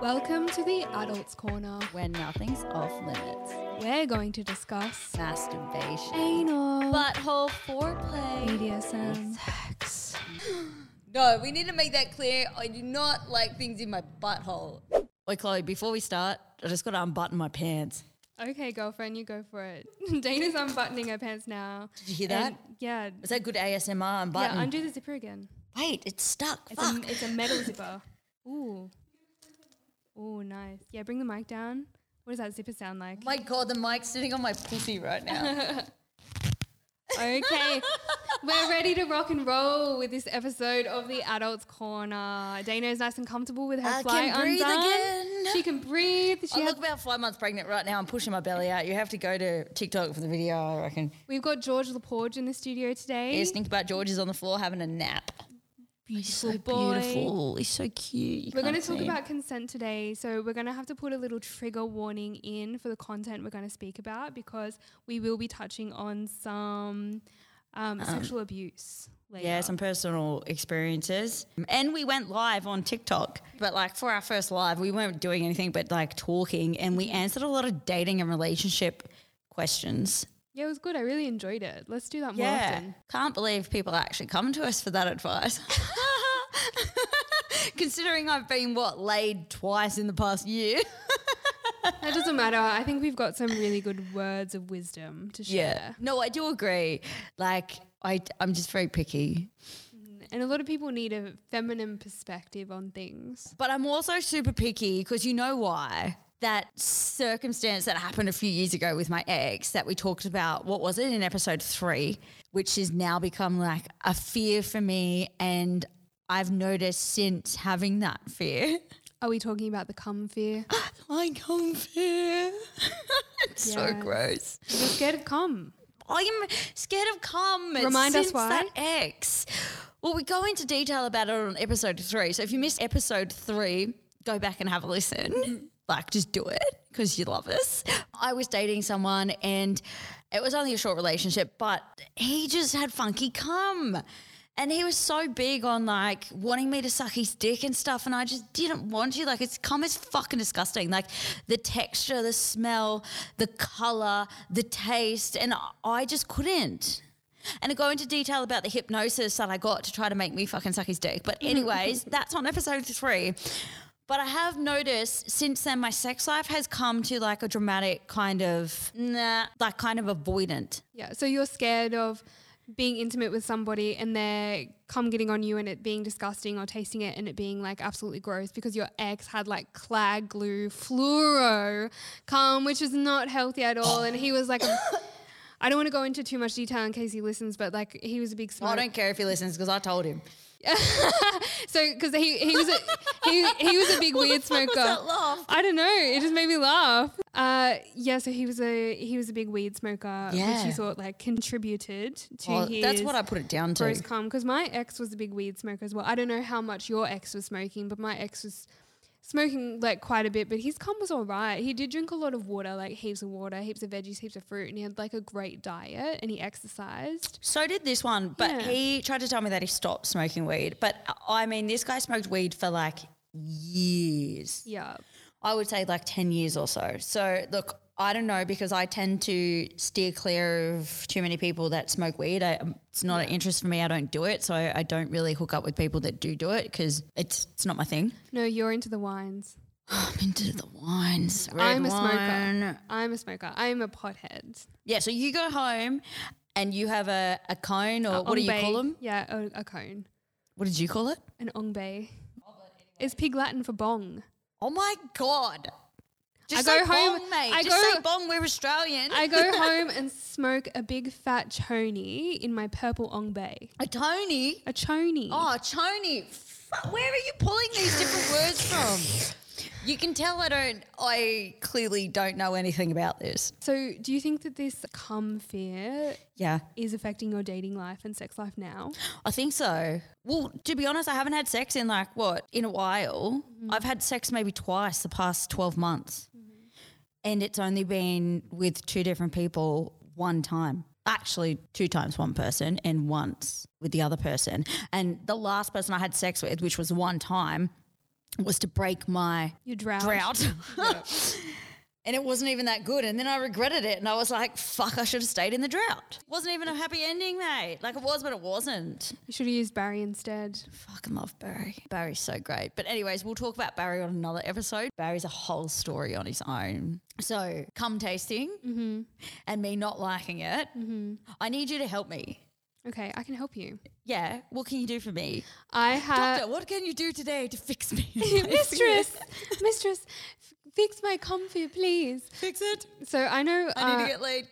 Welcome to the Adults Corner. When nothing's off limits. We're going to discuss Masturbation. anal, Butthole foreplay. BDSM, Sex. No, we need to make that clear. I do not like things in my butthole. Wait, Chloe, before we start, I just got to unbutton my pants. Okay, girlfriend, you go for it. Dana's unbuttoning her pants now. Did you hear that? And, yeah. Is that good ASMR unbutton? Yeah, undo the zipper again. Wait, it's stuck. It's a metal zipper. Ooh. Ooh, nice. Yeah, bring the mic down. What does that zipper sound like? Oh my God, the mic's sitting on my pussy right now. Okay, we're ready to rock and roll with this episode of the Adults Corner. Dana is nice and comfortable with her I flight can breathe undone. again. She can breathe. I look about 5 months pregnant right now. I'm pushing my belly out. You have to go to TikTok for the video, I reckon. We've got George Laporge in the studio today. Yes, think about George is on the floor having a nap. Beautiful He's so boy. beautiful. He's so cute. We're going to talk about consent today, so we're going to have to put a little trigger warning in for the content we're going to speak about because we will be touching on some sexual abuse later. Yeah, some personal experiences. And we went live on TikTok. But like for our first live, we weren't doing anything but like talking, and we answered a lot of dating and relationship questions. Yeah, it was good. I really enjoyed it. Let's do that more often. Can't believe people actually come to us for that advice. Considering I've been, laid twice in the past year. That doesn't matter. I think we've got some really good words of wisdom to share. Yeah. No, I do agree. Like, I'm just very picky. And a lot of people need a feminine perspective on things. But I'm also super picky because you know why? That circumstance that happened a few years ago with my ex that we talked about, what was it, in episode 3, which has now become like a fear for me, and I've noticed since having that fear. Are we talking about the cum fear? My cum fear. It's so Yes. gross. You're scared of cum. I'm scared of cum. Remind us since why. That ex. Well, we go into detail about it on episode 3. So if you missed episode 3, go back and have a listen. Like, just do it because you love us. I was dating someone and it was only a short relationship, but he just had funky cum. And he was so big on like wanting me to suck his dick and stuff, and I just didn't want to. Like, it's cum is fucking disgusting. Like the texture, the smell, the colour, the taste, and I just couldn't. And I go into detail about the hypnosis that I got to try to make me fucking suck his dick. But anyways, that's on episode 3. But I have noticed since then my sex life has come to like a dramatic kind of, kind of avoidant. Yeah, so you're scared of being intimate with somebody and their cum getting on you and it being disgusting, or tasting it and it being like absolutely gross because your ex had like clag glue fluoro cum, which is not healthy at all. And he was like, I don't want to go into too much detail in case he listens, but like he was a big smoker. I don't care if he listens because I told him. So because he was a big weird smoker. That laugh? I don't know. It just made me laugh. Yeah. So he was a big weed smoker, which Yeah. he thought like contributed to Well, his. that's what I put it down to. Gross cum. Because my ex was a big weed smoker as well. I don't know how much your ex was smoking, but my ex was smoking like quite a bit. But his cum was all right. He did drink a lot of water, like heaps of water, heaps of veggies, heaps of fruit, and he had like a great diet and he exercised. So did this one, but Yeah. he tried to tell me that he stopped smoking weed. But I mean, this guy smoked weed for like years. Yeah. I would say like 10 years or so. So look, I don't know, because I tend to steer clear of too many people that smoke weed. It's not an interest for me. I don't do it. So I don't really hook up with people that do it because it's not my thing. No, you're into the wines. I'm into the wines. I'm a Red smoker. wine. I'm a smoker. I'm a pothead. Yeah, so you go home and you have a cone, or what do you Ong call Bay. them? Yeah, a cone. What did you call it? An ong bay. It's pig Latin for bong. Oh my God. Just I say go home- bong, mate. I Just go- say bong, we're Australian. I go home and smoke a big fat choni in my purple ong bay. A Tony. A choni. Oh, choni. Where are you pulling these different words from? You can tell I clearly don't know anything about this. So do you think that this cum fear Yeah, is affecting your dating life and sex life now? I think so. Well, to be honest, I haven't had sex in in a while. I've had sex maybe twice the past 12 months. And it's only been with 2 different people one time. Actually, 2 times one person and once with the other person. And the last person I had sex with, which was one time, was to break my Your drought. And it wasn't even that good. And then I regretted it. And I was like, fuck, I should have stayed in the drought. Wasn't even a happy ending, mate. Like it was, but it wasn't. You should have used Barry instead. Fucking love Barry. Barry's so great. But anyways, we'll talk about Barry on another episode. Barry's a whole story on his own. So cum tasting and me not liking it. I need you to help me. Okay, I can help you. Yeah. What can you do for me? I have... Doctor, what can you do today to fix me? Mistress, fix my comfy, please. Fix it. So I know... I need to get laid.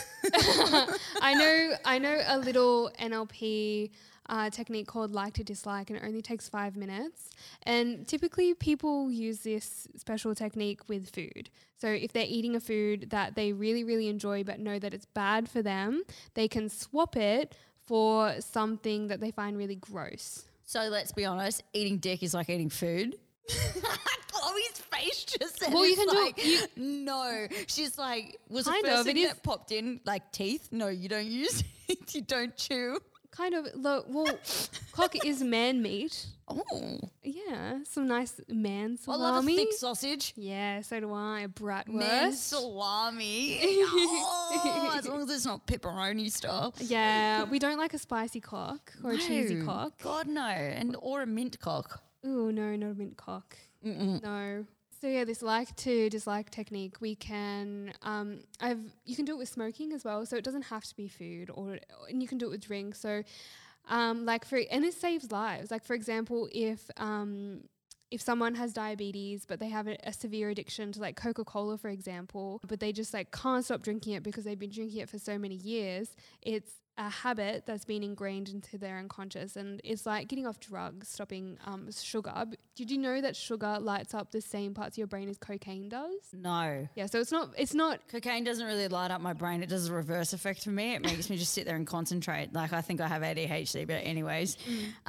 I know a little NLP technique called like to dislike, and it only takes 5 minutes. And typically people use this special technique with food. So if they're eating a food that they really, really enjoy but know that it's bad for them, they can swap it for something that they find really gross. So let's be honest, eating dick is like eating food. Chloe's face just said, well, you can like, do it. No, she's like, was Kind the first of, thing it is- that popped in like teeth? No, you don't use it. You don't chew. Kind of. Look, well, cock is man meat. Oh, Yeah, some nice man I salami. love a thick sausage. Yeah, so do I. A bratwurst. Man salami. Oh, as long as it's not pepperoni style. Yeah, we don't like a spicy cock or a cheesy No, cock. God no, and or a mint cock. Ooh, no, not a mint cock. No. So yeah, this like to dislike technique, we can, you can do it with smoking as well. So it doesn't have to be food, and you can do it with drinks. So, and this saves lives. Like for example, if someone has diabetes but they have a severe addiction to like Coca-Cola, for example, but they just like can't stop drinking it because they've been drinking it for so many years, it's a habit that's been ingrained into their unconscious, and it's like getting off drugs, stopping sugar. Did you know that sugar lights up the same parts of your brain as cocaine does? No. Yeah, so it's not Cocaine doesn't really light up my brain. It does a reverse effect for me. It makes me just sit there and concentrate. Like I think I have ADHD, but anyways.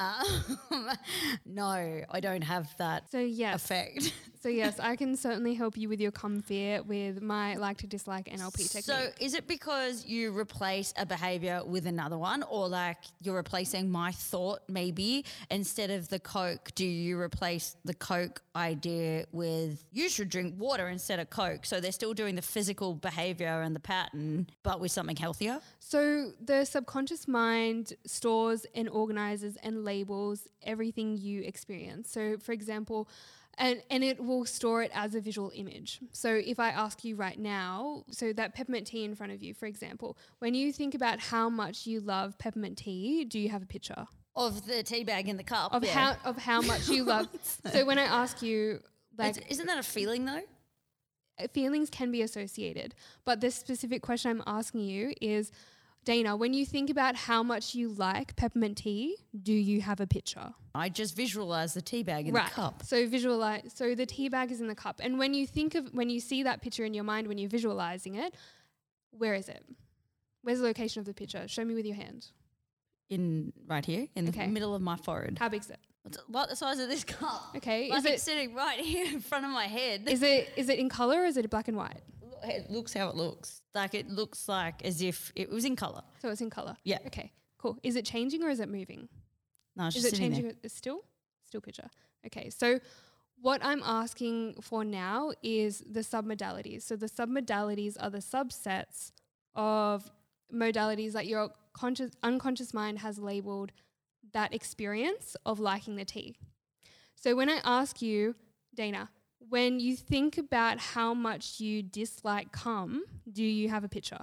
No, I don't have that so yes. effect. So yes, I can certainly help you with your cum fear with my like to dislike NLP technique. So is it because you replace a behavior with another one, or like you're replacing my thought maybe instead of the Coke? Do you replace the Coke idea with you should drink water instead of Coke? So they're still doing the physical behavior and the pattern, but with something healthier? So the subconscious mind stores and organizes and labels everything you experience. So for example, and it will store it as a visual image. So if I ask you right now, so that peppermint tea in front of you, for example, when you think about how much you love peppermint tea, do you have a picture? Of the tea bag in the cup. Of how much you love. So when I ask you, like, isn't that a feeling though? Feelings can be associated, but the specific question I'm asking you is, Dana, when you think about how much you like peppermint tea, do you have a picture? I just visualize the tea bag in the cup. So visualize. So the tea bag is in the cup, and when you see that picture in your mind, when you're visualizing it, where is it? Where's the location of the picture? Show me with your hand. In right here, in the middle of my forehead. How big's it? It's about the size of this cup. Okay, like it's sitting right here in front of my head. Is it in color or is it black and white? It looks how it looks. Like it looks like as if it was in color. So it's in color. Yeah. Okay. Cool. Is it changing or is it moving? No, it's is just it sitting changing? there. It's still picture. Okay. So what I'm asking for now is the submodalities. So the submodalities are the subsets of modalities that your unconscious mind has labeled that experience of liking the tea. So when I ask you, Dana, when you think about how much you dislike cum, do you have a picture?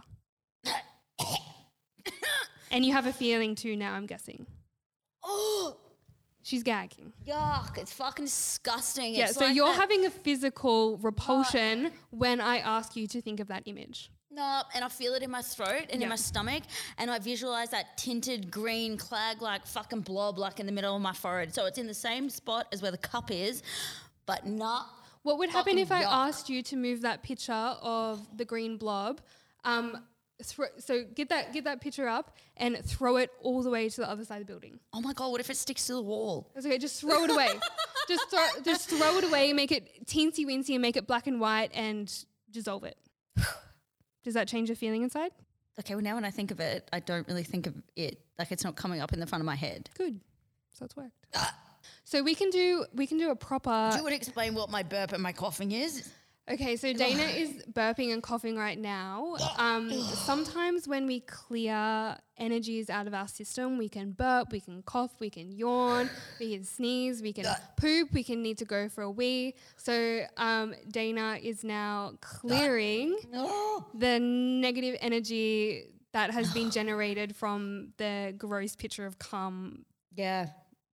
And you have a feeling too now, I'm guessing. Oh, she's gagging. Yuck, it's fucking disgusting. Yeah, it's so like you're that. having a physical repulsion when I ask you to think of that image. No, and I feel it in my throat and in my stomach, and I visualize that tinted green clag-like fucking blob like in the middle of my forehead. So it's in the same spot as where the cup is, but not. What would happen if I yuck. asked you to move that picture of the green blob? So get that picture up and throw it all the way to the other side of the building. Oh my God, what if it sticks to the wall? That's okay, just throw it away. just throw it away, make it teensy weensy and make it black and white and dissolve it. Does that change your feeling inside? Okay, well now when I think of it, I don't really think of it. Like it's not coming up in the front of my head. Good. So it's worked. So we can do a proper. Do you want to explain what my burp and my coughing is? Okay, so Dana is burping and coughing right now. Sometimes when we clear energies out of our system, we can burp, we can cough, we can yawn, we can sneeze, we can poop, we can need to go for a wee. So Dana is now clearing the negative energy that has been generated from the gross picture of cum. Yeah.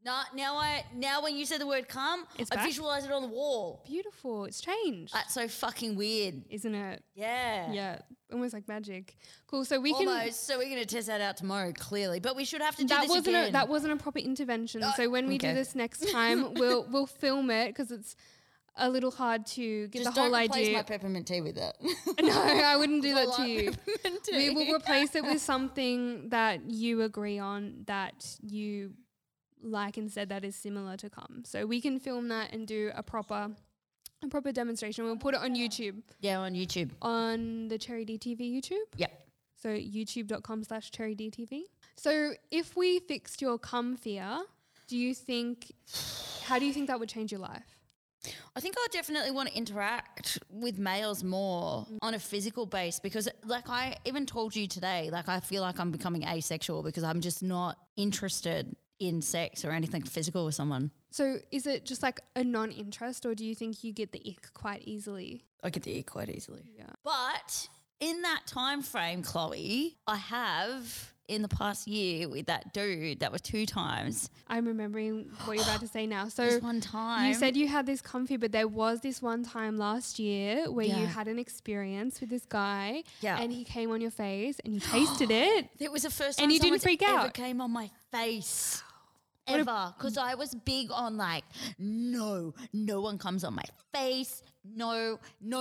Now when you said the word cum, It's I back? visualize it on the wall. Beautiful. It's changed. That's so fucking weird. Isn't it? Yeah. Yeah. Almost like magic. Cool. So we Almost. So we're going to test that out tomorrow, clearly. But we should have to do that this wasn't again. that wasn't a proper intervention. So when we do okay. this next time, we'll film it because it's a little hard to get Just the whole don't replace idea. my peppermint tea with that. No, I wouldn't do I that to like you. peppermint We tea. will replace it with something that you agree on that you like and said that is similar to cum. So we can film that and do a proper demonstration. We'll put it on YouTube, Yeah, on YouTube. on the Cherry DTV YouTube. Yep. So youtube.com/CherryDTV. So if we fixed your cum fear, how do you think that would change your life? I think I definitely want to interact with males more on a physical base because like I even told you today, like I feel like I'm becoming asexual because I'm just not interested in sex or anything physical with someone. So is it just like a non-interest, or do you think you get the ick quite easily? I get the ick quite easily. Yeah. But in that time frame, Chloe, I have in the past year with that dude that was 2 times. I'm remembering what you're about to say now. So This one time. you said you had this comfy, but there was this one time last year where you Yeah. had an experience with this guy, Yeah. and he came on your face and you tasted it. It was the first time And you didn't someone's freak ever out? came on my face. What a- Ever. Because I was big on like, no one comes on my face. No.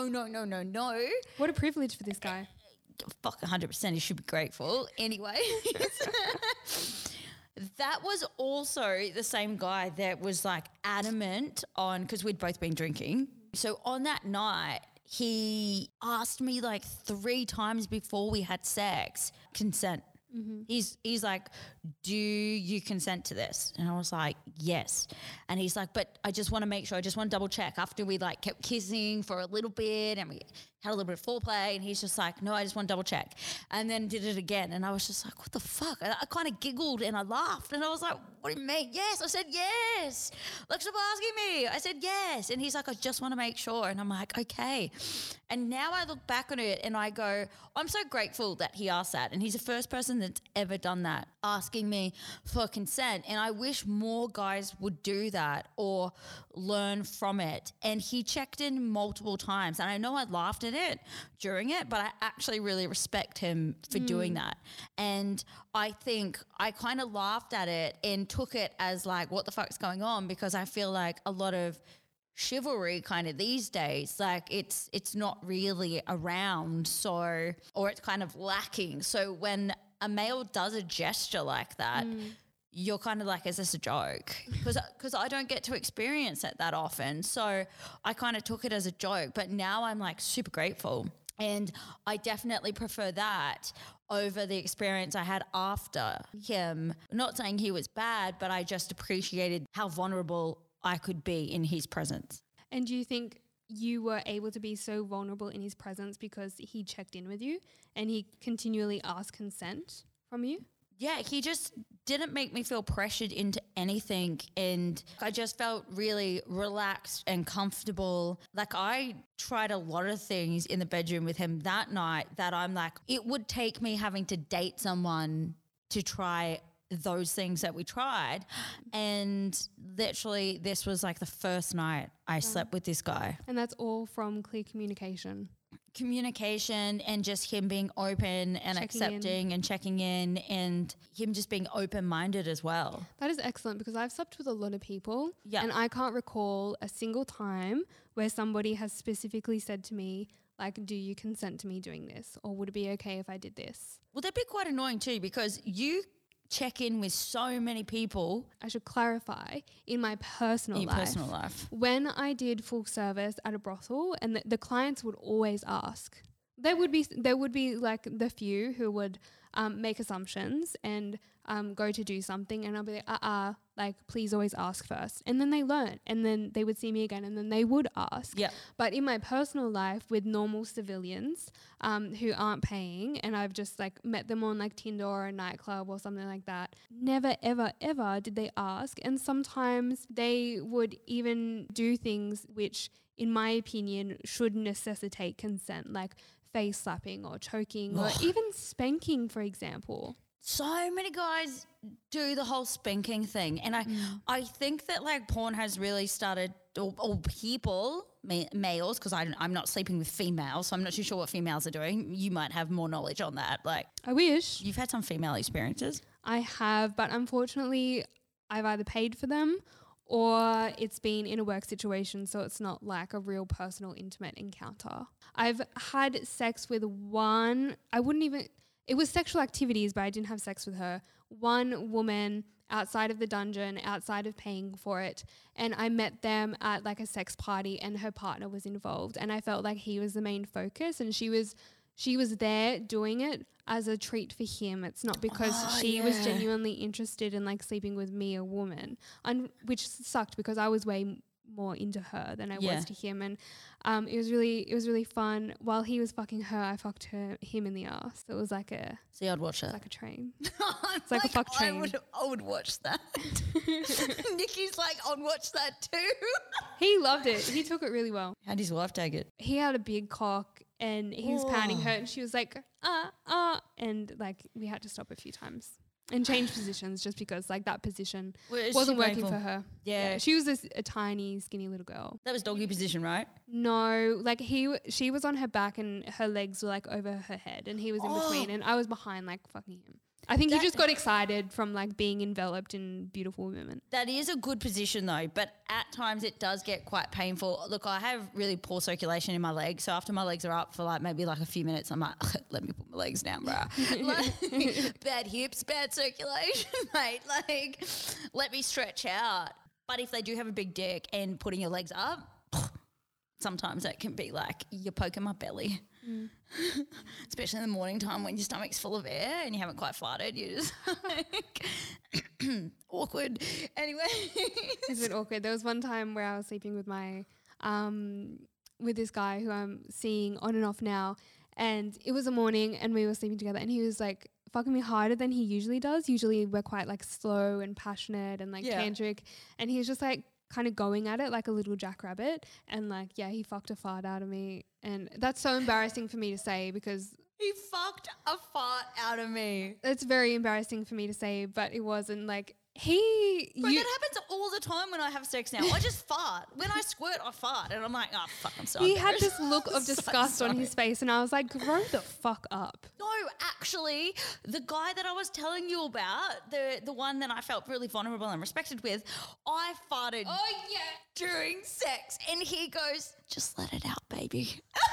What a privilege for this guy. Fuck 100%. He should be grateful. Anyway. That was also the same guy that was like adamant on, because we'd both been drinking. So on that night, he asked me like 3 times before we had sex, consent. He's like, do you consent to this? And I was like, yes. And he's like, but I just want to make sure, I just want to double check after we like kept kissing for a little bit and we had a little bit of foreplay. And he's just like, no, I just want to double check. And then did it again. And I was just like, what the fuck? I kind of giggled and I laughed and I was like, what do you mean? Yes. I said, yes. Like, stop asking me. I said, yes. And he's like, I just want to make sure. And I'm like, okay. And now I look back on it and I go, I'm so grateful that he asked that. And he's the first person that's ever done that, asking me for consent. And I wish more guys would do that or learn from it. And he checked in multiple times. And I know I laughed at it during it, but I actually really respect him for doing that. And I think I kind of laughed at it and took it as like, what the fuck's going on? Because I feel like a lot of chivalry kind of these days, like it's not really around, so, or it's kind of lacking. So when a male does a gesture like that, you're kind of like, is this a joke? Because I don't get to experience it that often. So I kind of took it as a joke, but now I'm like super grateful. And I definitely prefer that over the experience I had after him. Not saying he was bad, but I just appreciated how vulnerable I could be in his presence. And do you think you were able to be so vulnerable in his presence because he checked in with you and he continually asked consent from you? Yeah, he just didn't make me feel pressured into anything. And I just felt really relaxed and comfortable. Like I tried a lot of things in the bedroom with him that night that I'm like, it would take me having to date someone to try those things that we tried. And literally this was like the first night I slept with this guy. And that's all from clear communication. Communication and just him being open and accepting and checking in, and him just being open-minded as well. That is excellent because I've slept with a lot of people Yeah. and I can't recall a single time where somebody has specifically said to me, like, do you consent to me doing this? Or would it be okay if I did this? Well, that'd be quite annoying too because you check in with so many people I should clarify, in my personal in your life. personal life. When I did full service at a brothel, and the clients would always ask, There would be like the few who would make assumptions and go to do something, and I'll be like, like please always ask first. And then they learn, and then they would see me again, and then they would ask. Yeah. But in my personal life with normal civilians who aren't paying, and I've just like met them on like Tinder or a nightclub or something like that, never ever ever did they ask. And sometimes they would even do things which, in my opinion, should necessitate consent, like face slapping or choking or even spanking, for example. So many guys do the whole spanking thing. And I think that like porn has really started, or people, males, because I'm not sleeping with females, so I'm not too sure what females are doing. You might have more knowledge on that. Like, I wish. You've had some female experiences. I have, but unfortunately I've either paid for them or it's been in a work situation, so it's not like a real personal, intimate encounter. I've had sex with one, it was sexual activities, but I didn't have sex with her. One woman outside of the dungeon, outside of paying for it, and I met them at like a sex party and her partner was involved, and I felt like he was the main focus, and she was there doing it as a treat for him. It's not because she was genuinely interested in like sleeping with me, a woman, which sucked because I was way more into her than I was to him, and it was really fun. While he was fucking her, I fucked him in the ass. So it was like a I'd watch that. Like a train. It's like a fuck train. I would watch that. Nikki's like, I'd watch that too. He loved it. He took it really well. How'd his wife take it? He had a big cock and he was pounding her, and she was like, and like we had to stop a few times and change positions just because like that position wasn't working for her. Yeah. She was a tiny, skinny little girl. That was doggy position, right? No, like she was on her back and her legs were like over her head, and he was in between, and I was behind like fucking him. I think he just got excited from like being enveloped in beautiful women. That is a good position though, but at times it does get quite painful. Look, I have really poor circulation in my legs, so after my legs are up for like maybe like a few minutes, I'm like, let me put my legs down, bro. Like, bad hips, bad circulation, mate. Like, let me stretch out. But if they do have a big dick and putting your legs up, sometimes that can be like you're poking my belly. Especially in the morning time when your stomach's full of air and you haven't quite farted. You're just like awkward. Anyway. It's a bit awkward. There was one time where I was sleeping with my with this guy who I'm seeing on and off now, and it was a morning and we were sleeping together, and he was like fucking me harder than he usually does. Usually we're quite like slow and passionate and like tantric, and he was just like kind of going at it like a little jackrabbit, and like he fucked a fart out of me, and that's so embarrassing for me to say because he fucked a fart out of me. It's very embarrassing for me to say, but it wasn't like But that happens all the time when I have sex now. I just fart. When I squirt, I fart, and I'm like, oh fuck, I'm sorry. He had this look of disgust on his face, and I was like, grow the fuck up. No, actually, the guy that I was telling you about, the one that I felt really vulnerable and respected with, I farted during sex, and he goes, just let it out, baby.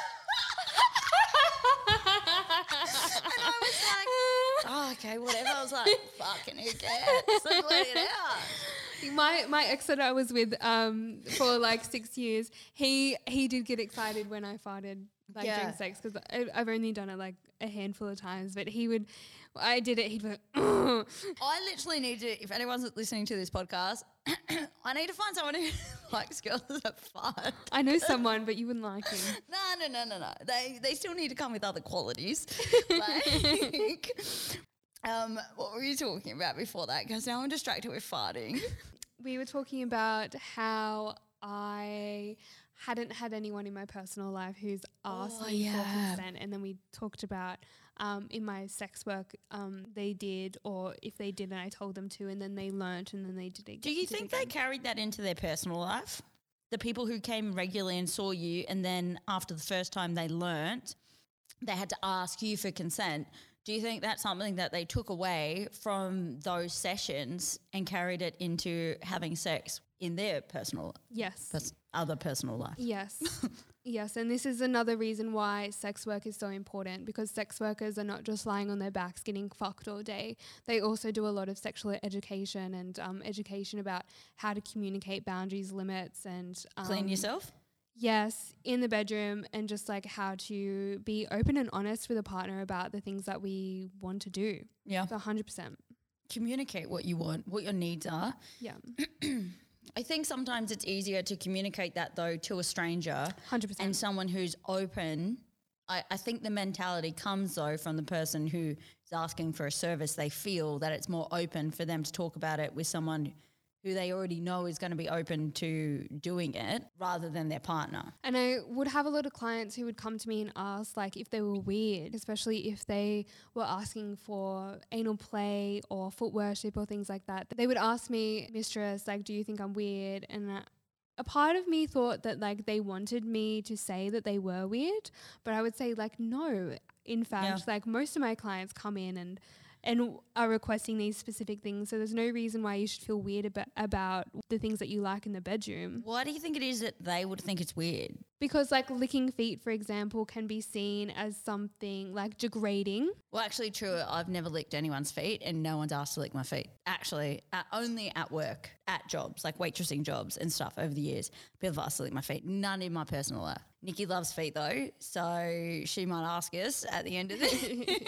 And I was like, oh, okay, whatever. I was like, fucking who cares? Like, let it out. My ex that I was with for like 6 years, he did get excited when I farted during sex, because I've only done it like a handful of times, but I did it, he'd be like, ugh. I literally need to, if anyone's listening to this podcast, I need to find someone who likes girls that fart. I know someone, but you wouldn't like him. No. They still need to come with other qualities. What were you talking about before that? Because now I'm distracted with farting. We were talking about how I hadn't had anyone in my personal life who's asked me for consent, and then we talked about in my sex work they did, or if they didn't, I told them to, and then they learnt, and then they did it. Do you think they carried that into their personal life? The people who came regularly and saw you, and then after the first time they learnt, they had to ask you for consent. Do you think that's something that they took away from those sessions and carried it into having sex in their personal other personal life? Yes. Yes, and this is another reason why sex work is so important, because sex workers are not just lying on their backs getting fucked all day. They also do a lot of sexual education and education about how to communicate boundaries, limits, and clean yourself? yes, in the bedroom, and just like how to be open and honest with a partner about the things that we want to do. Yeah. So 100%. Communicate what you want, what your needs are. Yeah. I think sometimes it's easier to communicate that though to a stranger 100%. and someone who's open. I think the mentality comes though from the person who is asking for a service. They feel that it's more open for them to talk about it with someone who they already know is going to be open to doing it rather than their partner. And I would have a lot of clients who would come to me and ask like if they were weird, especially if they were asking for anal play or foot worship or things like that. They would ask me, mistress, like, do you think I'm weird? And a part of me thought that like they wanted me to say that they were weird, but I would say like, no, in fact, like most of my clients come in and are requesting these specific things. So there's no reason why you should feel weird about the things that you like in the bedroom. Why do you think it is that they would think it's weird? Because like licking feet, for example, can be seen as something like degrading. Well, actually true. I've never licked anyone's feet and no one's asked to lick my feet. Actually, only at work, at jobs, like waitressing jobs and stuff over the years. People have asked to lick my feet. None in my personal life. Nikki loves feet though, so she might ask us at the end of this.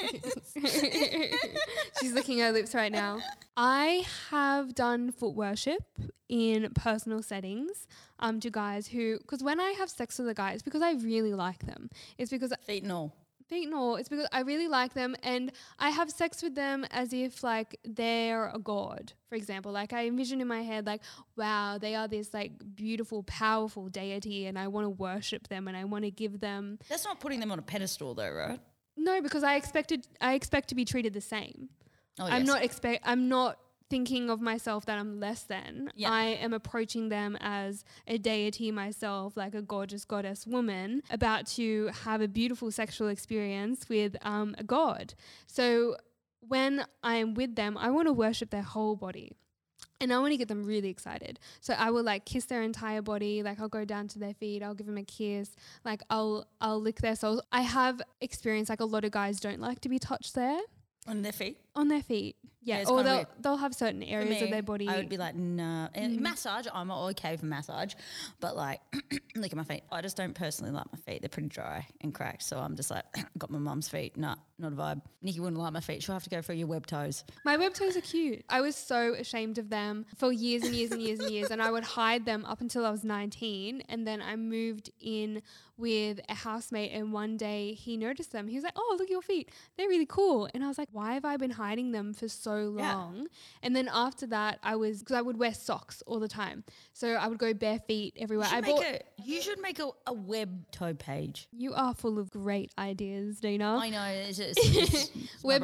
She's licking her lips right now. I have done foot worship in personal settings to guys who, because when I have sex with a guy, it's because I really like them. It's because Feet and all. it's because I really like them and I have sex with them as if like they're a god, for example. Like I envision in my head like, wow, they are this like beautiful, powerful deity and I want to worship them and I want to give them. That's not putting them on a pedestal though, right? No, because I expect to be treated the same. Oh, yes. I'm not thinking of myself that I'm less than. Yeah. I am approaching them as a deity myself, like a gorgeous goddess woman, about to have a beautiful sexual experience with a god. So when I'm with them, I want to worship their whole body. And I want to get them really excited. So I will like kiss their entire body. Like I'll go down to their feet. I'll give them a kiss. Like I'll lick their soles. I have experienced like a lot of guys don't like to be touched there. On their feet? On their feet. Yeah. it's Or kinda weird. they'll have certain areas of their body. I would be like, no. And massage, I'm okay for massage. But like, look at my feet. I just don't personally like my feet. They're pretty dry and cracked. So I'm just like, got my mum's feet. Nah, not a vibe. Nikki wouldn't like my feet. She'll have to go for your web toes. My web toes are cute. I was so ashamed of them for years and years and years and years. And I would hide them up until I was 19. And then I moved in with a housemate and one day he noticed them. He was like, oh, look at your feet. They're really cool. And I was like, why have I been hiding them for so long? Yeah. And then after that, because I would wear socks all the time. So I would go bare feet everywhere. You should make a web toe page. You are full of great ideas, Dina. I know. It's web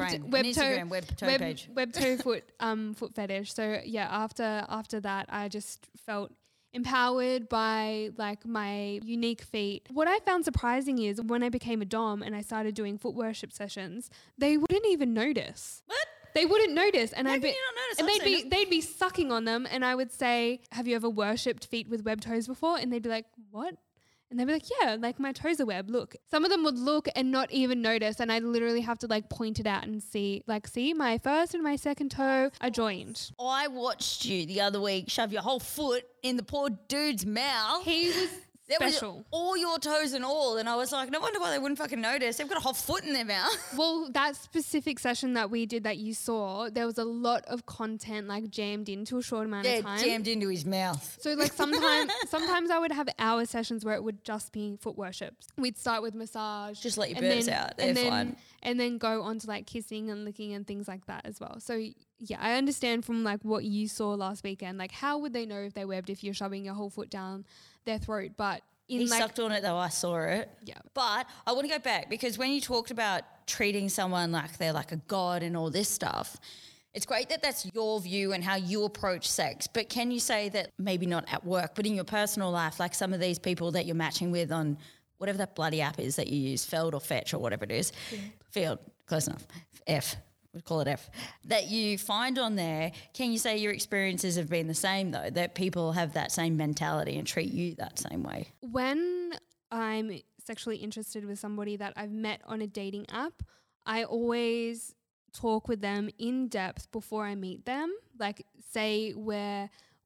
toe page. Web toe foot fetish. So yeah, after that, I just felt empowered by like my unique feet. What I found surprising is when I became a dom and I started doing foot worship sessions, they wouldn't even notice. What? They wouldn't notice, and How can you not notice? and they'd be sucking on them, and I would say, "Have you ever worshipped feet with web toes before?" And they'd be like, "What?" And they'd be like, yeah, like my toes are web, look. Some of them would look and not even notice, and I literally have to like point it out and see my first and my second toe are joined. I watched you the other week shove your whole foot in the poor dude's mouth. He was special. Was all your toes and all, and I was like, no wonder why they wouldn't fucking notice. They've got a whole foot in their mouth. Well, that specific session that we did that you saw, there was a lot of content like jammed into a short amount of time. Jammed into his mouth. So like sometimes I would have hour sessions where it would just be foot worship. We'd start with massage. Just let your birds out. They're fine. And then go on to like kissing and licking and things like that as well. So yeah, I understand from like what you saw last weekend, like how would they know if they webbed if you're shoving your whole foot down their throat? But he sucked on it though, I saw it. Yeah. But I want to go back because when you talked about treating someone like they're like a god and all this stuff, it's great that that's your view and how you approach sex. But can you say that maybe not at work, but in your personal life, like some of these people that you're matching with on whatever that bloody app is that you use, Feld or Fetch or whatever it is. Field, close enough. F. We'll call it F, that you find on there, can you say your experiences have been the same though, that people have that same mentality and treat you that same way? When I'm sexually interested with somebody that I've met on a dating app, I always talk with them in depth before I meet them. Like say we're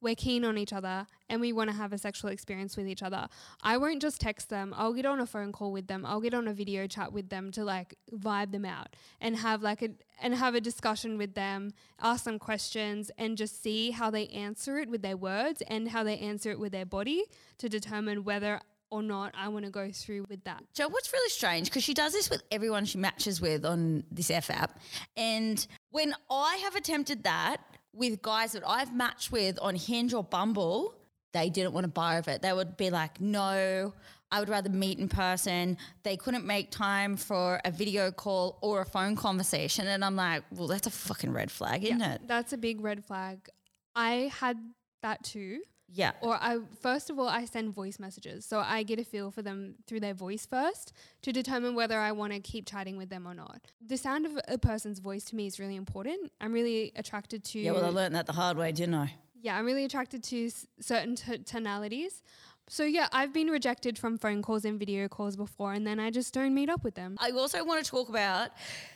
we're keen on each other and we want to have a sexual experience with each other, I won't just text them. I'll get on a phone call with them. I'll get on a video chat with them to like vibe them out and have a discussion with them, ask them questions and just see how they answer it with their words and how they answer it with their body to determine whether or not I want to go through with that. So what's really strange, because she does this with everyone she matches with on this F app, and when I have attempted that with guys that I've matched with on Hinge or Bumble, they didn't want to bar of it. They would be like, no, I would rather meet in person. They couldn't make time for a video call or a phone conversation. And I'm like, well, that's a fucking red flag, isn't it? That's a big red flag. I had that too. Yeah. Or first of all, I send voice messages. So I get a feel for them through their voice first to determine whether I want to keep chatting with them or not. The sound of a person's voice to me is really important. I'm really attracted to... Yeah, well, I learned that the hard way, didn't I? Yeah, I'm really attracted to certain tonalities. So yeah, I've been rejected from phone calls and video calls before, and then I just don't meet up with them. I also want to talk about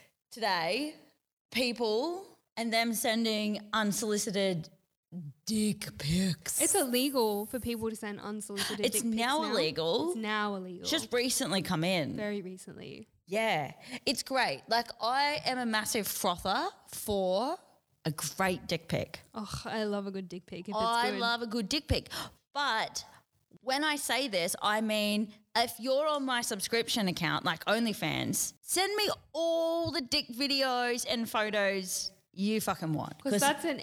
today people and them sending unsolicited dick pics. It's illegal for people to send unsolicited dick pics now. Illegal. It's now illegal. It's just recently come in. Very recently. Yeah. It's great. Like, I am a massive frother for a great dick pic. Oh, I love a good dick pic. I love a good dick pic. But when I say this, I mean, if you're on my subscription account, like OnlyFans, send me all the dick videos and photos you fucking want. Because that's an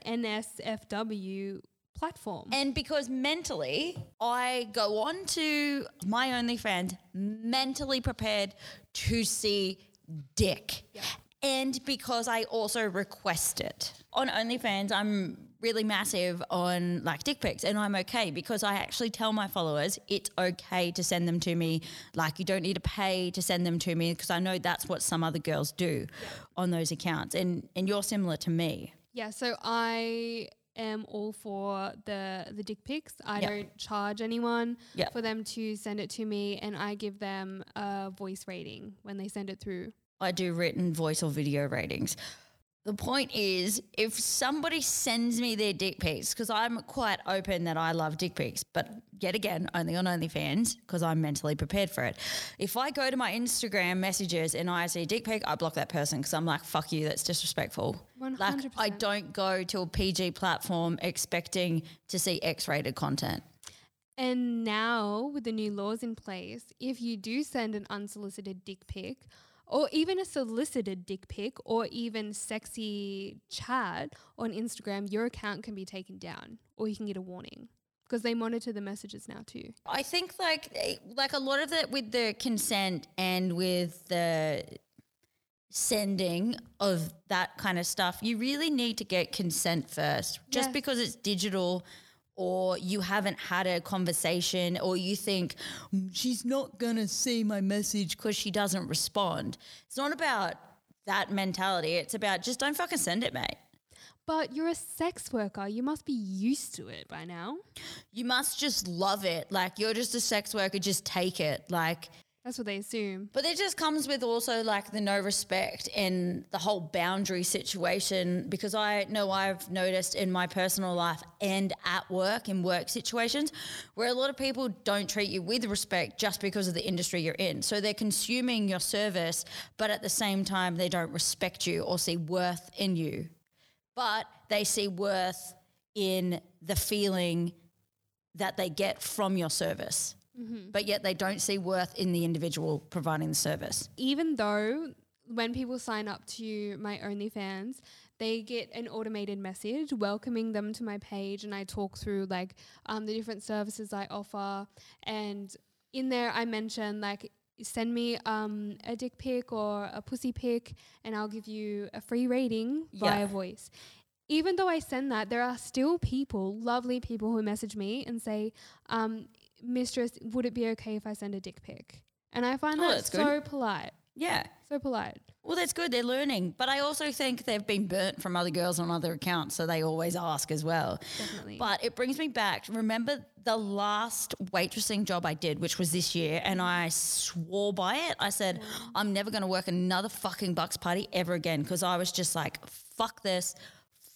NSFW platform. And because mentally, I go on to my OnlyFans mentally prepared to see dick. Yeah. And because I also request it. On OnlyFans, I'm really massive on like dick pics, and I'm okay because I actually tell my followers it's okay to send them to me. Like, you don't need to pay to send them to me, because I know that's what some other girls do on those accounts. And you're similar to me. Yeah, so I am all for the dick pics. I don't charge anyone for them to send it to me, and I give them a voice rating when they send it through. I do written voice or video ratings. The point is, if somebody sends me their dick pics, because I'm quite open that I love dick pics, but yet again, only on OnlyFans, because I'm mentally prepared for it. If I go to my Instagram messages and I see a dick pic, I block that person because I'm like, fuck you, that's disrespectful. 100%. Like, I don't go to a PG platform expecting to see X-rated content. And now, with the new laws in place, if you do send an unsolicited dick pic, or even a solicited dick pic, or even sexy chat on Instagram, your account can be taken down, or you can get a warning, because they monitor the messages now too. I think like a lot of it with the consent and with the sending of that kind of stuff, you really need to get consent first. Just because it's digital, or you haven't had a conversation, or you think she's not going to see my message because she doesn't respond. It's not about that mentality. It's about just don't fucking send it, mate. But you're a sex worker. You must be used to it by now. You must just love it. Like, you're just a sex worker, just take it. Like, that's what they assume. But it just comes with also like the no respect and the whole boundary situation, because I know I've noticed in my personal life and at work, in work situations, where a lot of people don't treat you with respect just because of the industry you're in. So they're consuming your service, but at the same time, they don't respect you or see worth in you. But they see worth in the feeling that they get from your service. Mm-hmm. But yet they don't see worth in the individual providing the service. Even though when people sign up to my OnlyFans, they get an automated message welcoming them to my page, and I talk through like the different services I offer. And in there I mention like, send me a dick pic or a pussy pic and I'll give you a free rating via voice. Even though I send that, there are still people, lovely people, who message me and say, mistress, would it be okay if I send a dick pic? And I find that so polite. Yeah. So polite. Well, that's good. They're learning. But I also think they've been burnt from other girls on other accounts, so they always ask as well. Definitely. But it brings me back. Remember the last waitressing job I did, which was this year, and I swore by it. I said, I'm never going to work another fucking Bucks party ever again, because I was just like, fuck this.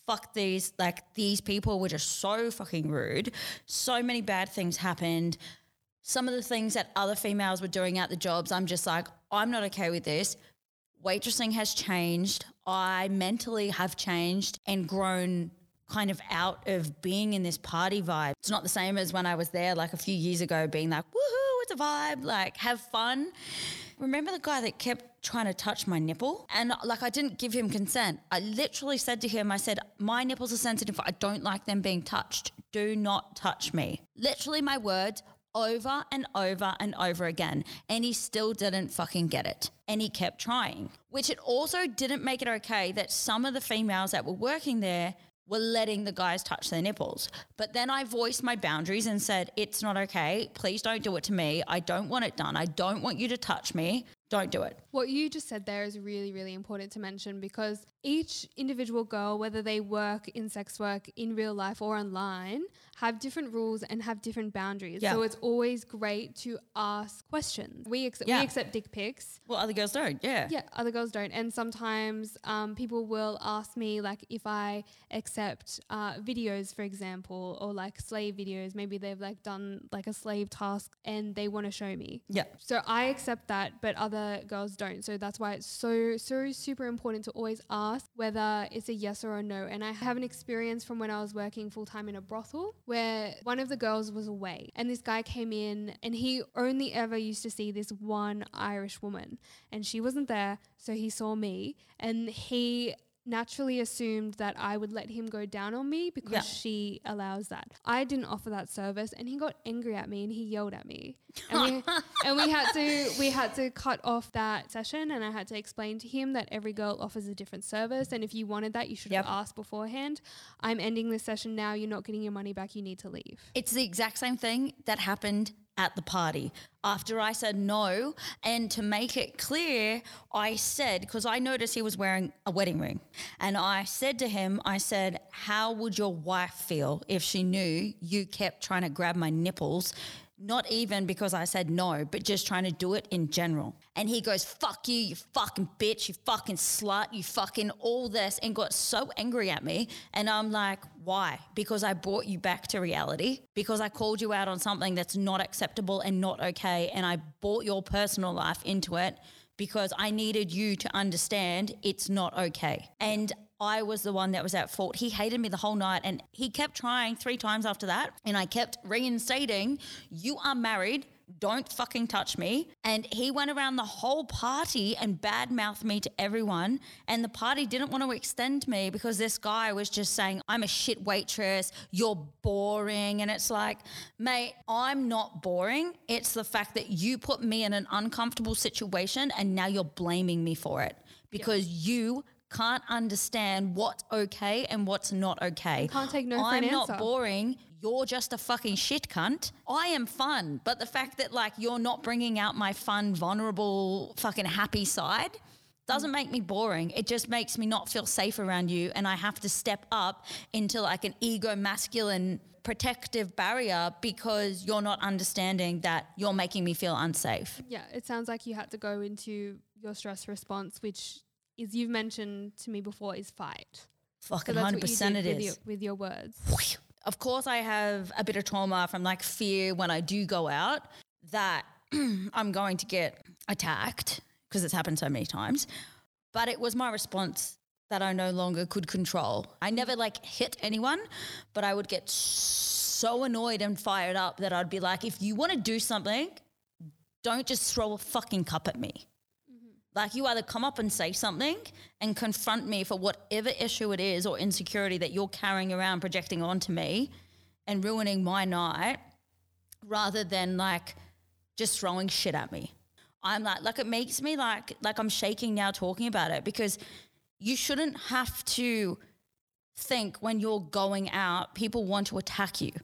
fuck these people were just so fucking rude. So many bad things happened. Some of the things that other females were doing at the jobs, I'm just like, I'm not okay with this. Waitressing has changed. I mentally have changed and grown kind of out of being in this party vibe. It's not the same as when I was there like a few years ago being like, woohoo, it's a vibe, like have fun. Remember the guy that kept trying to touch my nipple? And like I didn't give him consent. I literally said to him, I said, my nipples are sensitive. I don't like them being touched. Do not touch me. Literally my words over and over and over again. And he still didn't fucking get it. And he kept trying, which it also didn't make it okay that some of the females that were working there were letting the guys touch their nipples. But then I voiced my boundaries and said, it's not okay. Please don't do it to me. I don't want it done. I don't want you to touch me. Don't do it. What you just said there is really, really important to mention, because each individual girl, whether they work in sex work in real life or online, have different rules and have different boundaries. Yeah. So it's always great to ask questions. We accept dick pics. Well, other girls don't. Yeah. Yeah, other girls don't. And sometimes people will ask me, like, if I accept videos, for example, or like slave videos. Maybe they've like done like a slave task and they want to show me. Yeah. So I accept that, but other girls don't. So that's why it's so super important to always ask whether it's a yes or a no. And I have an experience from when I was working full time in a brothel where one of the girls was away and this guy came in and he only ever used to see this one Irish woman and she wasn't there. So he saw me and he naturally assumed that I would let him go down on me because she allows that. I didn't offer that service and he got angry at me and he yelled at me. And we had to cut off that session and I had to explain to him that every girl offers a different service and if you wanted that you should have asked beforehand. I'm ending this session now. You're not getting your money back. You need to leave. It's the exact same thing that happened at the party. After I said no, and to make it clear, I said, because I noticed he was wearing a wedding ring, and I said to him, I said, how would your wife feel if she knew you kept trying to grab my nipples? Not even because I said no, but just trying to do it in general. And he goes, fuck you, you fucking bitch, you fucking slut, you fucking all this, and got so angry at me. And I'm like, why? Because I brought you back to reality, because I called you out on something that's not acceptable and not okay, and I brought your personal life into it because I needed you to understand it's not okay. And I was the one that was at fault. He hated me the whole night and he kept trying 3 times after that. And I kept reinstating, you are married, don't fucking touch me. And he went around the whole party and badmouthed me to everyone. And the party didn't want to extend me because this guy was just saying, I'm a shit waitress, you're boring. And it's like, mate, I'm not boring. It's the fact that you put me in an uncomfortable situation and now you're blaming me for it because you can't understand what's okay and what's not okay. You can't take no for an answer. I'm not boring. You're just a fucking shit cunt. I am fun. But the fact that like you're not bringing out my fun, vulnerable, fucking happy side doesn't make me boring. It just makes me not feel safe around you. And I have to step up into like an ego masculine protective barrier because you're not understanding that you're making me feel unsafe. Yeah, it sounds like you had to go into your stress response, which is you've mentioned to me before is fight. Fucking so 100% it is. With your words. Of course I have a bit of trauma from like fear when I do go out that I'm going to get attacked because it's happened so many times. But it was my response that I no longer could control. I never like hit anyone, but I would get so annoyed and fired up that I'd be like, if you want to do something, don't just throw a fucking cup at me. Like you either come up and say something and confront me for whatever issue it is or insecurity that you're carrying around, projecting onto me and ruining my night rather than like just throwing shit at me. I'm like it makes me like I'm shaking now talking about it because you shouldn't have to think when you're going out, people want to attack you.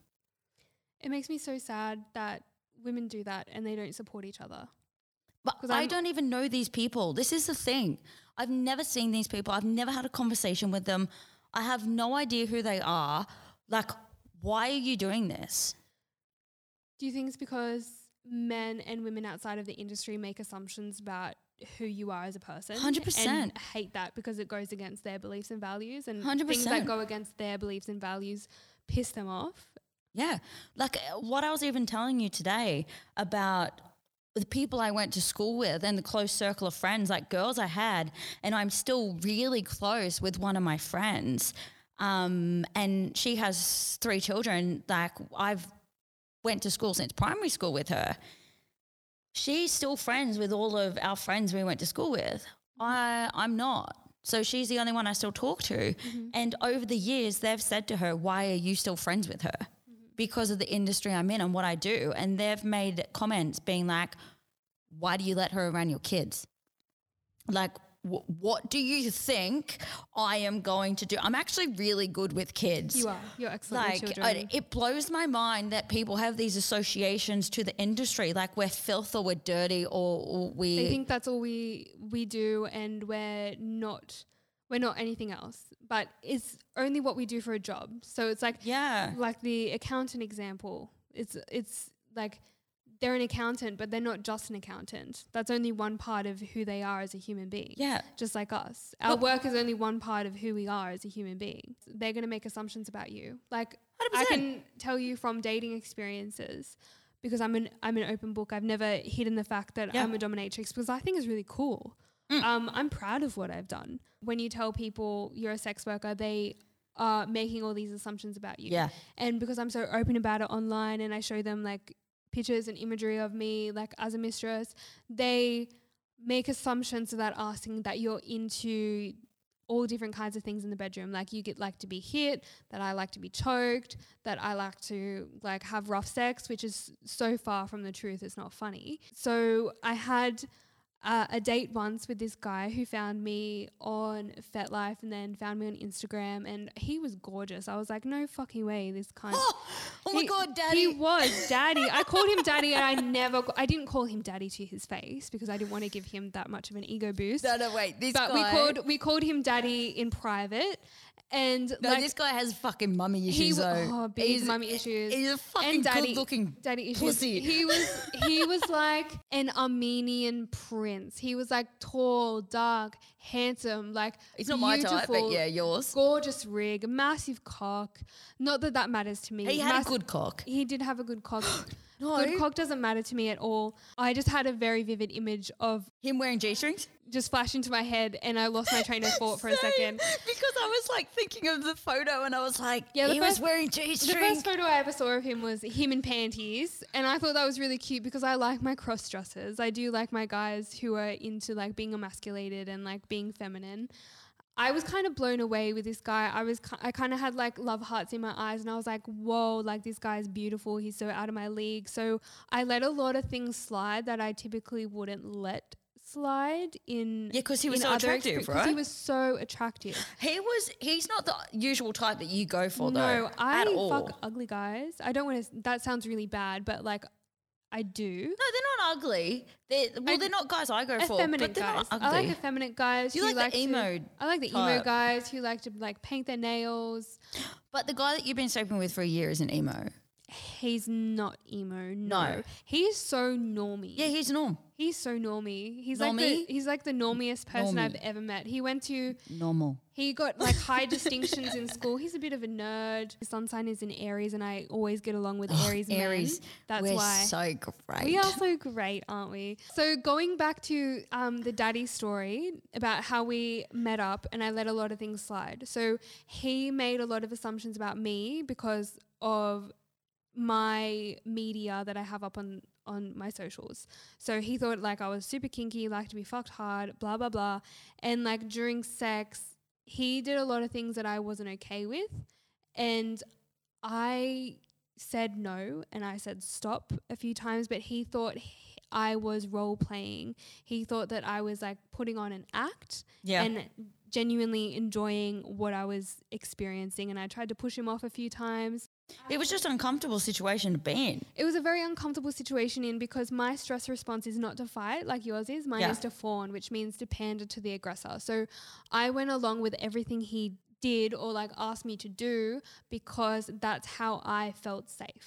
It makes me so sad that women do that and they don't support each other. But I don't even know these people. This is the thing. I've never seen these people. I've never had a conversation with them. I have no idea who they are. Like, why are you doing this? Do you think it's because men and women outside of the industry make assumptions about who you are as a person. 100%. And hate that because it goes against their beliefs and values, and 100%. things that go against their beliefs and values piss them off. Yeah. Like what I was even telling you today about the people I went to school with and the close circle of friends, like girls I had, and I'm still really close with one of my friends. And she has 3 children. Like I've went to school since primary school with her. She's still friends with all of our friends we went to school with. I'm not. So she's the only one I still talk to. And over the years, they've said to her, why are you still friends with her? Because of the industry I'm in and what I do. And they've made comments being like, why do you let her around your kids? Like, what do you think I am going to do? I'm actually really good with kids. You are. You're excellent with Like, children. it blows my mind that people have these associations to the industry, like we're filth or we're dirty or we... They think that's all we do, and we're not anything else. But it's only what we do for a job. So it's like, like the accountant example. It's like they're an accountant, but they're not just an accountant. That's only one part of who they are as a human being. Yeah. Just like us. Our work is only one part of who we are as a human being. They're going to make assumptions about you. Like 100%. I can tell you from dating experiences, because I'm an open book. I've never hidden the fact that I'm a dominatrix, because I think it's really cool. I'm proud of what I've done. When you tell people you're a sex worker, they are making all these assumptions about you. Yeah. And because I'm so open about it online, and I show them like pictures and imagery of me like as a mistress, they make assumptions without asking that you're into all different kinds of things in the bedroom. Like you like to be hit, that I like to be choked, that I like to like have rough sex, which is so far from the truth. It's not funny. So I had a date once with this guy who found me on FetLife and then found me on Instagram, and he was gorgeous. I was like, no fucking way, this cunt. Oh my God, daddy. He was daddy. I called him daddy, and I didn't call him daddy to his face because I didn't want to give him that much of an ego boost. No, wait. This but guy... we called him daddy in private. And no, this guy has fucking mummy issues though. Big mummy issues. He's a fucking good-looking daddy issues. pussy. He was like an Armenian prince. He was like tall, dark, handsome, like he's not my type, but yeah, yours. Gorgeous rig, massive cock. Not that matters to me. He had a good cock. He did have a good cock. No. Good cock doesn't matter to me at all. I just had a very vivid image of him wearing G-strings. Just flashed into my head, and I lost my train of thought for a second. Because I was like thinking of the photo, and I was like, he was wearing G-strings. The first photo I ever saw of him was him in panties, and I thought that was really cute because I like my cross dressers. I do like my guys who are into like being emasculated and like being feminine. I was kind of blown away with this guy. I kind of had like love hearts in my eyes, and I was like, whoa, like this guy's beautiful. He's so out of my league. So I let a lot of things slide that I typically wouldn't let slide in. Yeah, because he was so attractive, right? Because he was so attractive. He's not the usual type that you go for, though. No, I at all. fuck ugly guys. I don't want to, that sounds really bad, but like I do. No, they're not ugly. They're not guys I go for. Effeminate but they're guys. not ugly. I like effeminate guys. You who like the emo I like the type. emo guys who like to like paint their nails. But the guy that you've been sleeping with for a year isn't emo. He's not emo. No. No. He's so normie. Yeah, he's norm. He's so normie. He's Normie? like the normiest person Normie. I've ever met. He went to Normal. He got like high distinctions in school. He's a bit of a nerd. His sun sign is in Aries, and I always get along with Aries men. Aries. That's We're why. so great. We are so great, aren't we? So going back to the daddy story about how we met up, and I let a lot of things slide. So he made a lot of assumptions about me because of my media that I have up on my socials. So he thought like I was super kinky, like to be fucked hard, blah, blah, blah. And like during sex, he did a lot of things that I wasn't okay with. And I said no, and I said stop a few times, but he thought I was role playing. He thought that I was like putting on an act and genuinely enjoying what I was experiencing. And I tried to push him off a few times. It was just an uncomfortable situation to be in. It was a very uncomfortable situation because my stress response is not to fight like yours is. Mine is to fawn, which means to pander to the aggressor. So I went along with everything he did or like asked me to do because that's how I felt safe.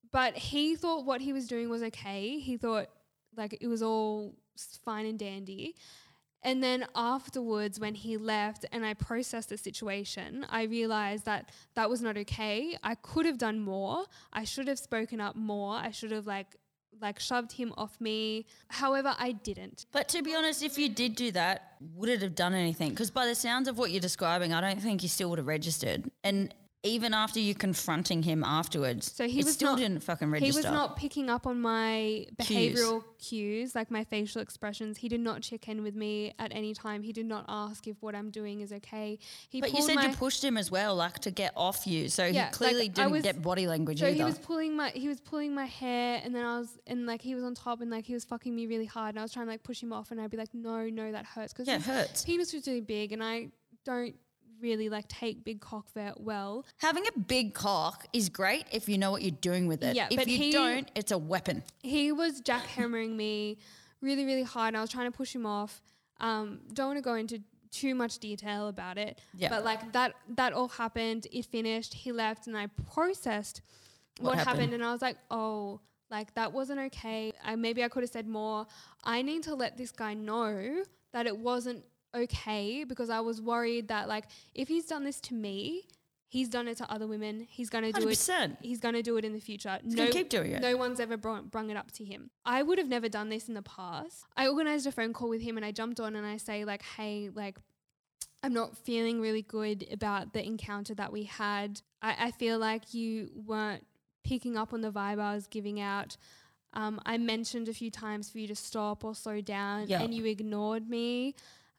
But he thought what he was doing was okay. He thought like it was all fine and dandy. And then afterwards, when he left and I processed the situation, I realized that that was not okay. I could have done more. I should have spoken up more. I should have like shoved him off me. However, I didn't. But to be honest, if you did do that, would it have done anything? Because by the sounds of what you're describing, I don't think you still would have registered. And even after you confronting him afterwards, so he it was still not, didn't fucking register. He was not picking up on my behavioral cues, like my facial expressions. He did not check in with me at any time. He did not ask if what I'm doing is okay. But you said you pushed him as well, like to get off you. So he clearly didn't get body language either. So he was pulling my hair, and then he was on top, and like he was fucking me really hard, and I was trying to like push him off, and I'd be like, no, that hurts, because it hurts. Penis was really big, and I don't really like take big cock very well. Having a big cock is great if you know what you're doing with it. Yeah, if you don't, it's a weapon. He was jackhammering me really, really hard, and I was trying to push him off. Don't want to go into too much detail about it, but like that all happened. It finished. He left, and I processed what happened, and I was like, oh, like that wasn't okay. Maybe I could have said more. I need to let this guy know that it wasn't okay, because I was worried that like if he's done this to me, he's done it to other women. He's gonna do 100%. it. He's gonna do it in the future. He's gonna keep doing it. No one's ever brung it up to him. I would have never done this in the past. I organized a phone call with him, and I jumped on and I say like, hey, like I'm not feeling really good about the encounter that we had. I feel like you weren't picking up on the vibe I was giving out. I mentioned a few times for you to stop or slow down, and you ignored me.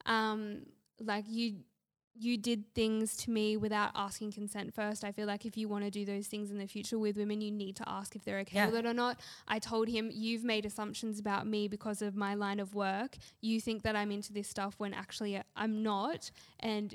Like you did things to me without asking consent first. I feel like if you want to do those things in the future with women, you need to ask if they're okay with it or not. I told him, you've made assumptions about me because of my line of work. You think that I'm into this stuff when actually I'm not. And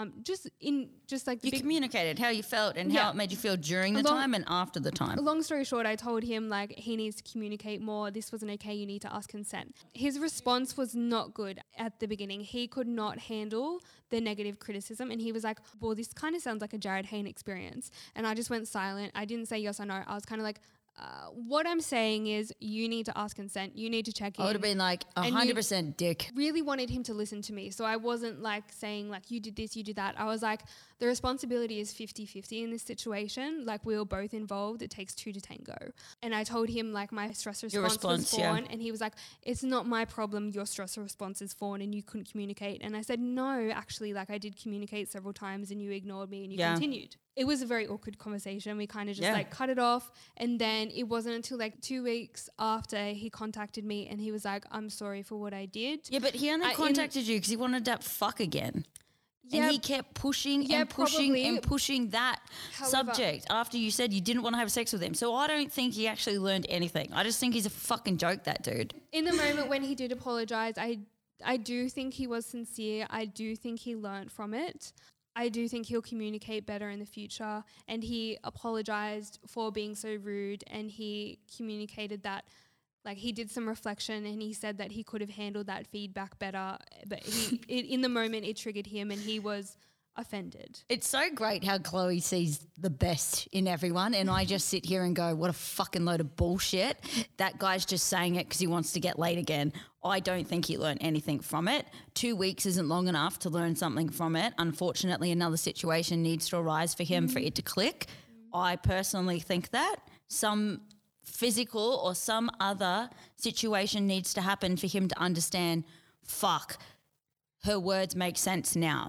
you communicated how you felt and how it made you feel during the time and after the time. Long story short, I told him like he needs to communicate more. This wasn't okay. You need to ask consent. His response was not good at the beginning. He could not handle the negative criticism, and he was like, well, this kind of sounds like a Jared Hayne experience. And I just went silent. I didn't say yes or no. I was kind of like, what I'm saying is you need to ask consent. You need to check in. I would have been like 100% dick. Really wanted him to listen to me. So I wasn't like saying like you did this, you did that. I was like, the responsibility is 50-50 in this situation. Like we were both involved. It takes two to tango. And I told him like my stress response was fawn. And he was like, it's not my problem. Your stress response is fawn and you couldn't communicate. And I said, no, actually, like I did communicate several times and you ignored me and you continued. It was a very awkward conversation. We kind of just like cut it off. And then it wasn't until like 2 weeks after he contacted me and he was like, I'm sorry for what I did. Yeah, but he only contacted you because he wanted that fuck again. And he kept pushing and pushing that subject after you said you didn't want to have sex with him. So I don't think he actually learned anything. I just think he's a fucking joke, that dude. In the moment when he did apologize, I do think he was sincere. I do think he learned from it. I do think he'll communicate better in the future, and he apologized for being so rude, and he communicated that like he did some reflection and he said that he could have handled that feedback better, but in the moment it triggered him and he was offended. It's so great how Chloe sees the best in everyone, and I just sit here and go, what a fucking load of bullshit. That guy's just saying it because he wants to get laid again. I don't think he learned anything from it. 2 weeks isn't long enough to learn something from it. Unfortunately, another situation needs to arise for him for it to click. I personally think that some physical or some other situation needs to happen for him to understand, fuck, her words make sense now.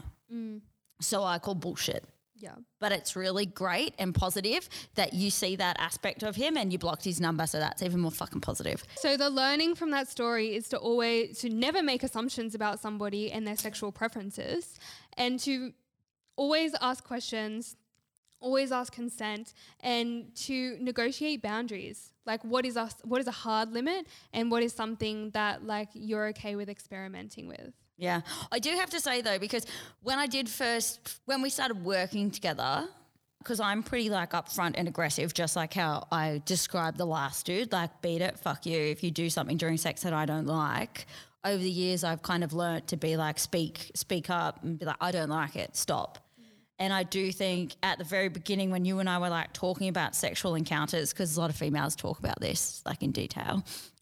So I call bullshit. Yeah. But it's really great and positive that you see that aspect of him and you blocked his number, so that's even more fucking positive. So the learning from that story is to never make assumptions about somebody and their sexual preferences, and to always ask questions, always ask consent, and to negotiate boundaries. Like what is a hard limit and what is something that like you're okay with experimenting with. Yeah. I do have to say though, because when we started working together, because I'm pretty like upfront and aggressive, just like how I described the last dude, like beat it, fuck you, if you do something during sex that I don't like. Over the years, I've kind of learnt to be like, speak up and be like, I don't like it, stop. And I do think at the very beginning when you and I were like talking about sexual encounters, because a lot of females talk about this like in detail.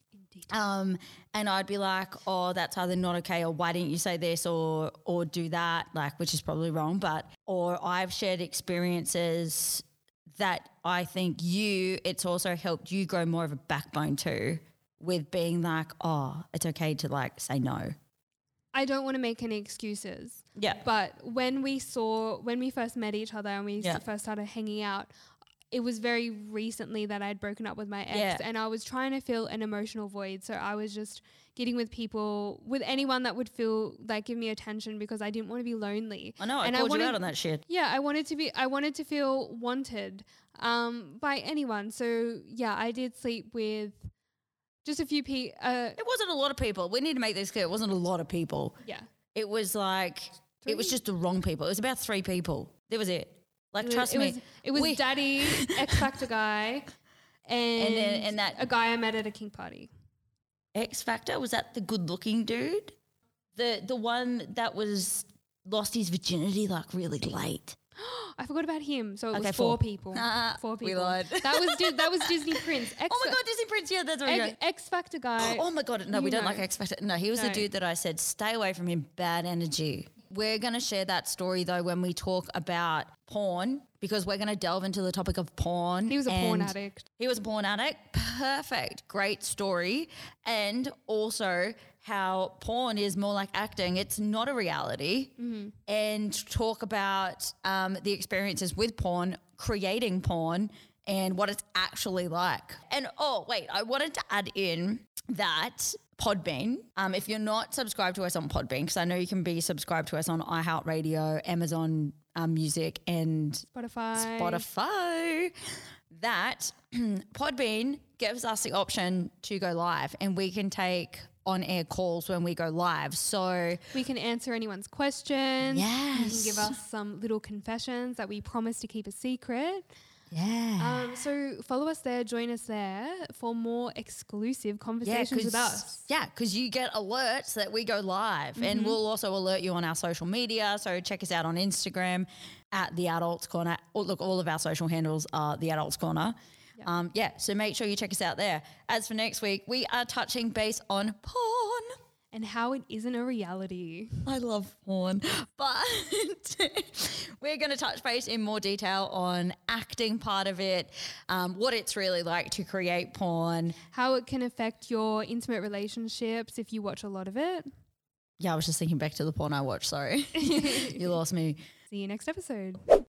And I'd be like, oh, that's either not okay, or why didn't you say this or do that, like, which is probably wrong. Or I've shared experiences that I think it's also helped you grow more of a backbone too, with being like, oh, it's okay to like say no. I don't want to make any excuses. Yeah. But when we first met each other and we first started hanging out, it was very recently that I'd broken up with my ex and I was trying to fill an emotional void. So I was just getting with anyone that would feel like give me attention because I didn't want to be lonely. I know, I called you out on that shit. Yeah, I wanted to feel wanted by anyone. So yeah, I did sleep with just a few people. It wasn't a lot of people. We need to make this clear. It wasn't a lot of people. Yeah. It was like, it was just the wrong people. It was about 3 people. That was it. Like, trust me. It was Daddy, X Factor guy, and that a guy I met at a kink party. X Factor, was that the good looking dude? The one that was lost his virginity like really late. I forgot about him. So it was 4 people. 4 people. We lied. That was Disney Prince. Oh my God, Disney Prince. Yeah, that's right. X Factor guy. Oh my God. No, we don't like X Factor. No, he was the dude that I said, stay away from him. Bad energy. We're going to share that story though when we talk about porn, because we're going to delve into the topic of porn. He was a porn addict. He was a porn addict. Perfect. Great story. And also how porn is more like acting. It's not a reality. Mm-hmm. And talk about the experiences with porn, creating porn, and what it's actually like. And I wanted to add in that Podbean. If you're not subscribed to us on Podbean, because I know you can be subscribed to us on iHeartRadio, Amazon Music, and Spotify. That Podbean gives us the option to go live, and we can take on-air calls when we go live. So we can answer anyone's questions. Yes. You can give us some little confessions that we promise to keep a secret. Yeah. So follow us there, join us there for more exclusive conversations with us. Yeah, because you get alerts that we go live, and we'll also alert you on our social media. So check us out on Instagram at The Adults Corner. Look, all of our social handles are The Adults Corner. Yep. So make sure you check us out there. As for next week, we are touching base on porn. And how it isn't a reality. I love porn. But we're going to touch base in more detail on acting part of it, what it's really like to create porn. How it can affect your intimate relationships if you watch a lot of it. Yeah, I was just thinking back to the porn I watched, sorry. You lost me. See you next episode.